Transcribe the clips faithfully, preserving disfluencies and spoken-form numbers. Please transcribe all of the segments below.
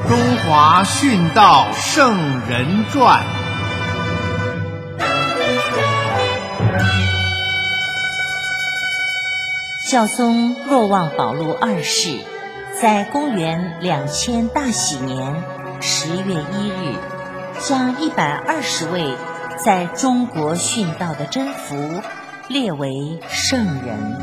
中华殉道圣人传》。 孝宗若望保禄二世在公元两千大喜年十月一日，将一百二十位在中国殉道的真福列为圣人。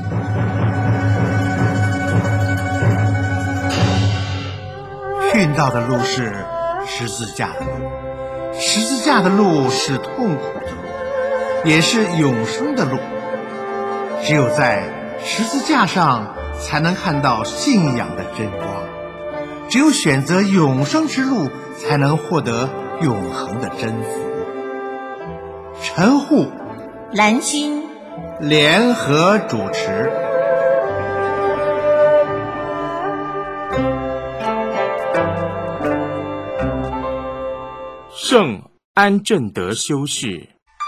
殉道的路是十字架的路，十字架的路是痛苦的路，也是永生的路。只有在十字架上才能看到信仰的真光，只有选择永生之路，才能获得永恒的真福。陈护、 蓝军联合主持。 圣安正德修士。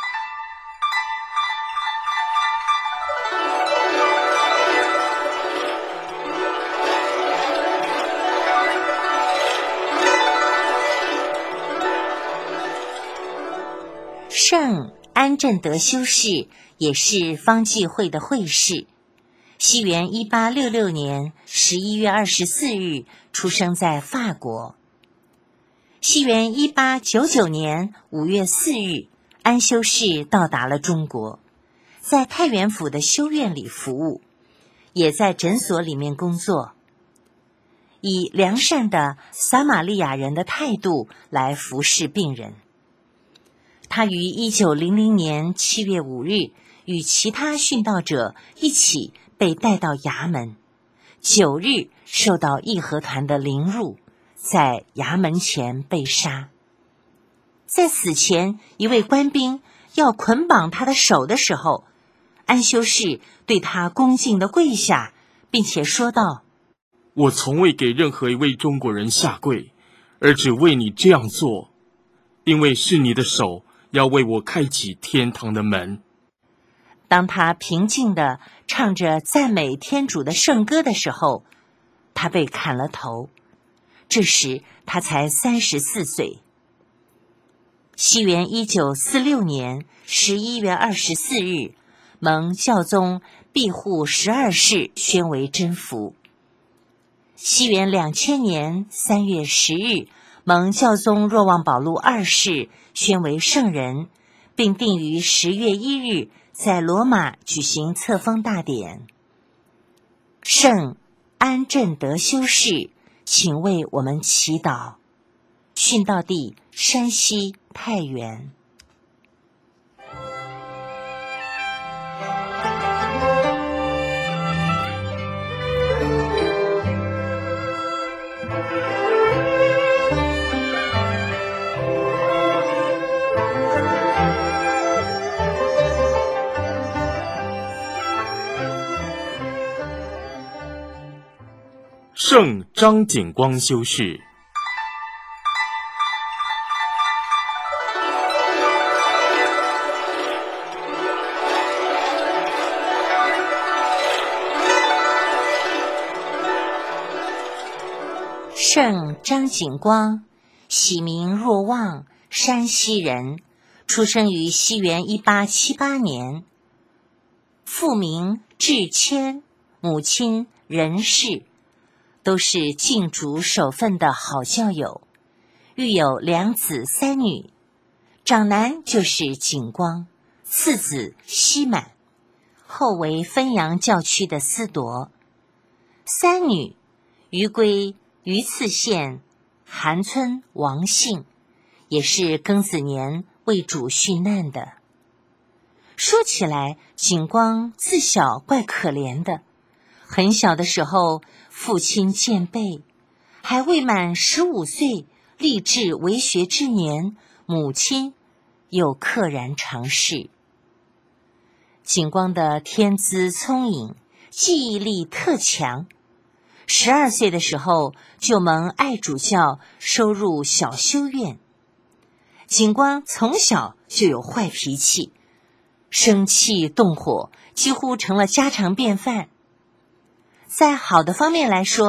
圣安正德修士也是方济会的会士，西元一八六六年十一月二十四日出生在法国。西元一八九九年五月四日，安修士到达了中国，在太原府的修院里服务，也在诊所里面工作，以良善的撒玛利亚人的态度来服侍病人。他于一九零零年七月五日与其他殉道者一起被带到衙门，九日受到义和团的凌辱，在衙门前被杀。在死前，一位官兵要捆绑他的手的时候，安修士对他恭敬地跪下，并且说道： 我从未给任何一位中国人下跪，而只为你这样做，因为是你的手要为我开启天堂的门。 当他平静地唱着赞美天主的圣歌的时候，他被砍了头。这时他才三十四岁。西元一九四六年十一月二十四日，蒙教宗庇护十二世宣为真福。西元两千年三月十日，蒙教宗若望保禄二世宣为圣人，并定于十月一日在罗马举行册封大典。圣安正德修士，请为我们祈祷。殉道地山西太原。 圣张景光修士。 圣张景光，喜名若望，山西人，出生于西元一八七八年。父名智谦，母亲任氏，都是敬主守分的好教友，育有两子三女，长男就是景光，次子希满，后为汾阳教区的司铎。三女余归榆次县韩村王姓，也是庚子年为主殉难的。说起来，景光自小怪可怜的，很小的时候父亲渐辈，还未满十五岁立志为学之年，母亲又溘然长逝。景光的天资聪颖，记忆力特强，十二岁的时候就蒙爱主教收入小修院。景光从小就有坏脾气，生气动火几乎成了家常便饭。在好的方面来说，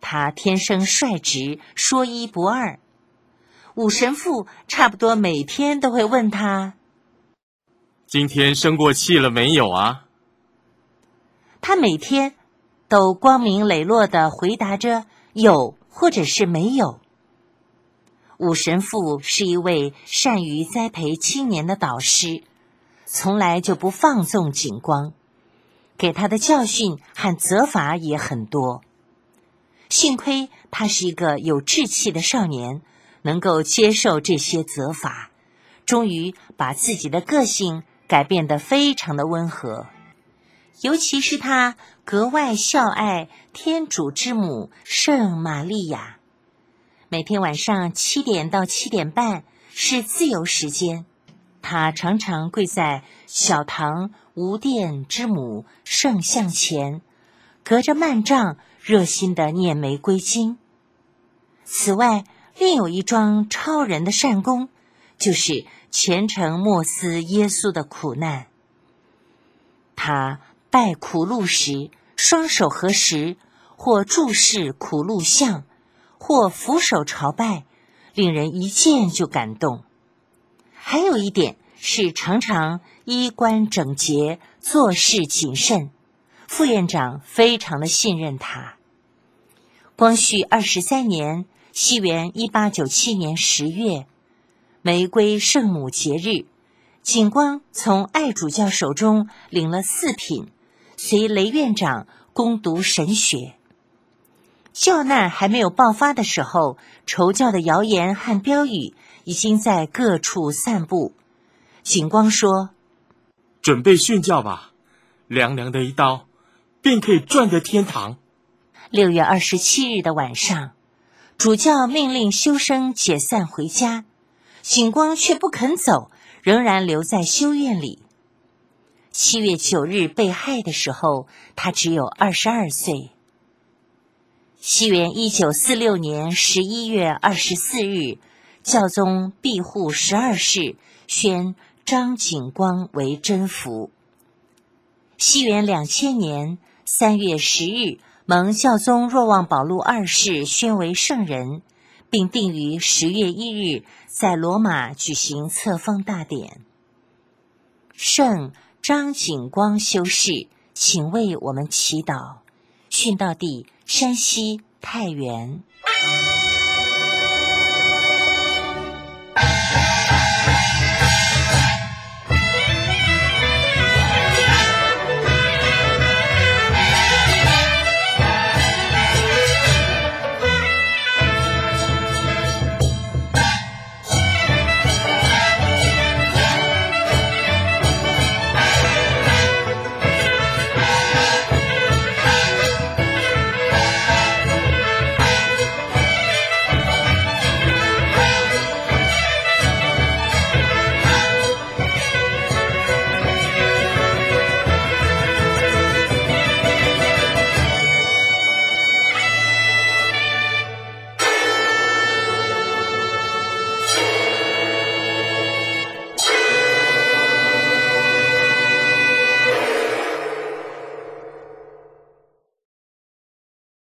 他天生率直，说一不二。武神父差不多每天都会问他： 今天生过气了没有啊？ 他每天都光明磊落地回答着有或者是没有。武神父是一位善于栽培青年的导师，从来就不放纵景光，给他的教训和责罚也很多。幸亏他是一个有志气的少年，能够接受这些责罚，终于把自己的个性改变得非常的温和。尤其是他格外孝爱天主之母圣玛利亚，每天晚上七点到七点半是自由时间，他常常跪在小堂无殿之母圣像前，隔着幔帐热心地念玫瑰经。此外，另有一桩超人的善功，就是虔诚默思耶稣的苦难。他拜苦路时，双手合十，或注视苦路像，或俯首朝拜，令人一见就感动。还有一点是常常衣冠整洁，做事谨慎，副院长非常的信任他。光绪二十三年，西元一八九七年十月，玫瑰圣母节日，景光从爱主教手中领了四品，随雷院长攻读神学。教难还没有爆发的时候，仇教的谣言和标语已经在各处散布。景光说： 准备殉教吧，凉凉的一刀，便可以赚得天堂。 六月二十七日的晚上，主教命令修生解散回家，景光却不肯走，仍然留在修院里。七月九日被害的时候，他只有二十二岁。西元一九四六年十一月二十四日，教宗庇护十二世宣张景光为真福。西元两千年三月十日，蒙教宗若望保禄二世宣为圣人，并定于十月一日在罗马举行册封大典。圣张景光修士，请为我们祈祷。殉道地山西太原。